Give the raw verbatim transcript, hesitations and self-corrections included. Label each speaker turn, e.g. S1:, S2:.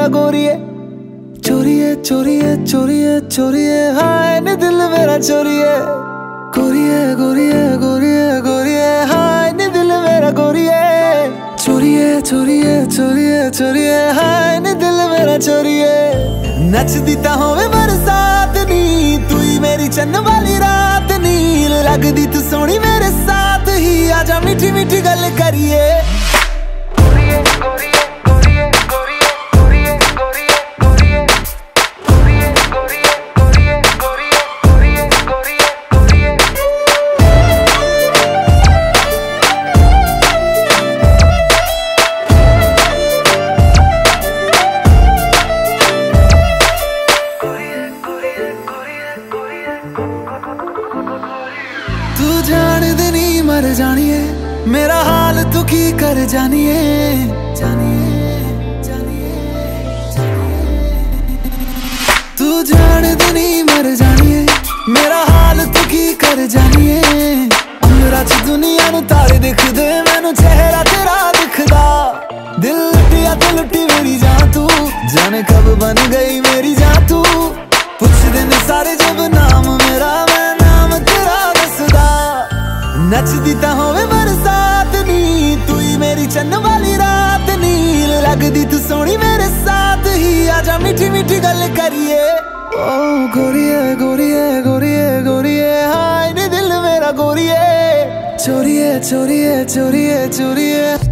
S1: मेरा गोरिए। चोरिए चोरिए चोरिए चोरिए हाय नी दिल मेरा चोरिए। गोरिए गोरिए गोरिए गोरिए हाय नी दिल मेरा गोरिए। चोरिए चोरिए चोरिए चोरिए हाय नी दिल मेरा चोरिए। नचदी ता होवे बरसात नी तू ही मेरी चन्न वाली रात नी। लगदी तू सोहनी मेरे साथ ही आजा मीठी मीठी गल करिए। तू जान दे नी मर जानिए मेरा हाल तू की कर जानिए। जानिए जानिए तू जान दे नी मर जानिए मेरा हाल तू की कर जानिए। उमरा च दुनिया नू तारे दिखदे मैनू चेहरा तेरा दिखदा। दिल लुटिया ते लुटी मेरी जान तू जाने कब बन गई मेरी जान तू। पुछदे ने सारे जब नाम मेरा मैं नाम तेरा दसदा। नचदी ता होवे बरसात नी तू ही मेरी चन्न वाली रात नी। लगदी तू सोहनी मेरे साथ ही आजा मीठी मीठी गल करिए। ओ गोरिए गोरिए गोरिए गोरिए हाय नी दिल मेरा गोरिए। चोरिए चोरिए चोरिए चोरिए